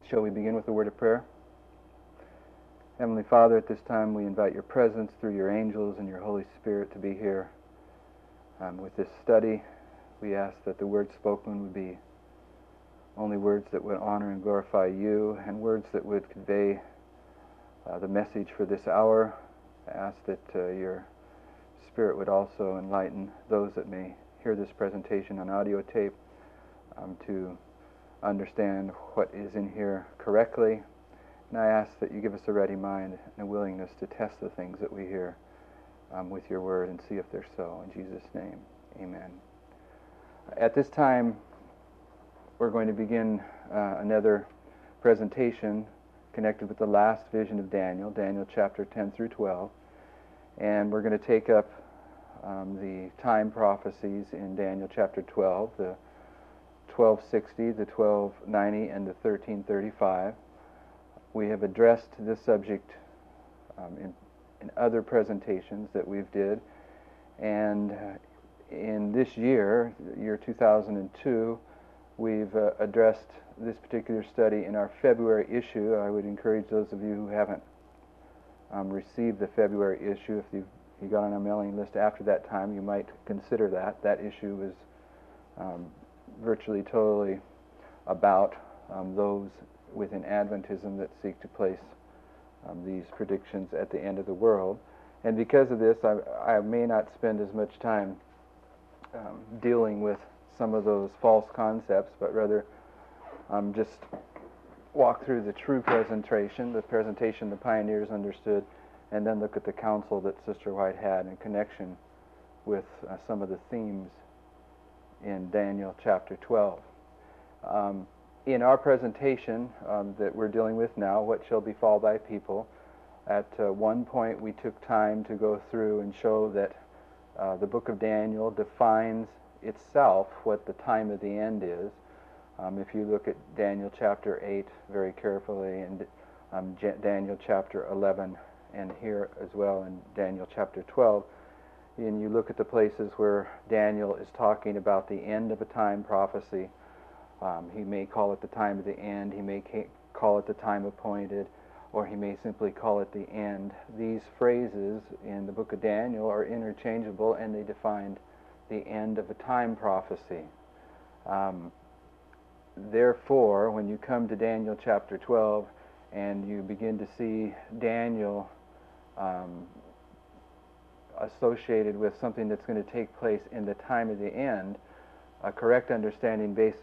Shall we begin with a word of prayer? Heavenly Father, at this time we invite your presence through your angels and your Holy Spirit to be here with this study. We ask that the words spoken would be only words that would honor and glorify you, and words that would convey the message for this hour. I ask that your Spirit would also enlighten those that may hear this presentation on audio tape to understand what is in here correctly. And I ask that you give us a ready mind and a willingness to test the things that we hear with your word and see if they're so. In Jesus' name, amen. At this time, we're going to begin another presentation connected with the last vision of Daniel, Daniel chapter 10 through 12. And we're going to take up the time prophecies in Daniel chapter 12, the 1260, the 1290, and the 1335. We have addressed this subject in other presentations that we've did, and in this year 2002, we've addressed this particular study in our February issue. I would encourage those of you who haven't received the February issue, if you got on our mailing list after that time, you might consider that. That issue was virtually totally about those within Adventism that seek to place these predictions at the end of the world. And because of this, I may not spend as much time dealing with some of those false concepts, but rather just walk through the true presentation, the presentation the pioneers understood, and then look at the counsel that Sister White had in connection with some of the themes in Daniel chapter 12. In our presentation that we're dealing with now, What Shall Befall Thy People, at one point we took time to go through and show that the book of Daniel defines itself what the time of the end is. If you look at Daniel chapter 8 very carefully, and Daniel chapter 11, and here as well in Daniel chapter 12, and you look at the places where Daniel is talking about the end of a time prophecy, he may call it the time of the end, he may call it the time appointed, or he may simply call it the end. These phrases in the book of Daniel are interchangeable, and they define the end of a time prophecy. Therefore, when you come to Daniel chapter 12 and you begin to see Daniel associated with something that's going to take place in the time of the end, a correct understanding based